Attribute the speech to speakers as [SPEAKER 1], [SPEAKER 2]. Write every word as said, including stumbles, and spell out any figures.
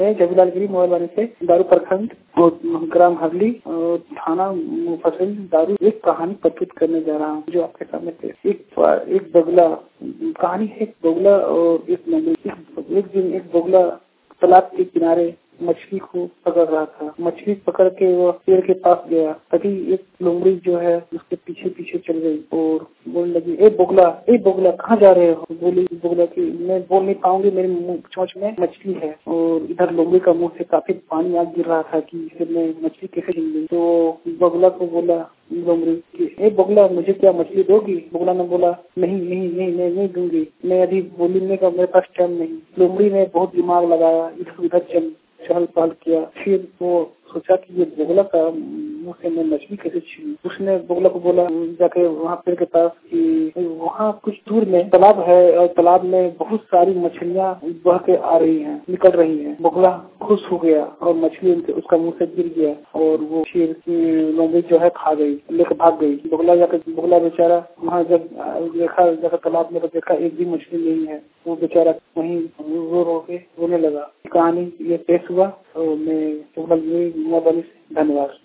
[SPEAKER 1] मैं जबीलाल गिरी मोबाइल से दारू प्रखंड ग्राम हरली थाना मुफस्सिल दारू एक कहानी प्रस्तुत करने जा रहा हूँ जो आपके सामने पे एक एक बगुला कहानी है। एक बगुला और एक लोमड़ी। एक दिन एक बगुला तालाब के किनारे मछली को पकड़ रहा था। मछली पकड़ के वो पेड़ के पास गया, तभी एक लोमड़ी जो है उसके पीछे पीछे चल गई और बोलने लगी, ए बगुला, ए बगुला कहाँ जा रहे हो? बोली बगुला की मैं बोल नहीं पाऊंगी, मेरे मुंह चोंच में मछली है। और इधर लोमड़ी का मुंह से काफी पानी आ गिर रहा था कि मैं मछली कैसे छीन ली। तो बगुला को बोला लोमड़ी कि ए बगुला, मुझे क्या मछली दोगी? बगुला ने बोला नहीं नहीं नहीं मैं नहीं दूंगी, मैं अभी बोलने का मेरे पास टाइम नहीं। लोमड़ी ने बहुत दिमाग लगाया, इधर उधर चल चहल पहल किया। फिर वो सोचा कि ये बगुला का मुंह से मैं मछली कैसे छीनूं। उसने बगुला को बोला जाके वहाँ पेड़ के पास कि वहाँ कुछ दूर में तालाब है और तालाब में बहुत सारी मछलियाँ बह के आ रही हैं, निकल रही हैं। बगुला खुश हो गया और मछली उसका मुंह से गिर गया और वो फिर लोमड़ी जो है खा गई, लेकर भाग गई। बगुला जाकर बगुला बेचारा वहाँ जब देखा जाकर तालाब में तो देखा एक भी मछली नहीं है। वो बेचारा वहीं रो रो के रोने लगा। कहानी ये पेश हुआ और मैं धन्यवाद।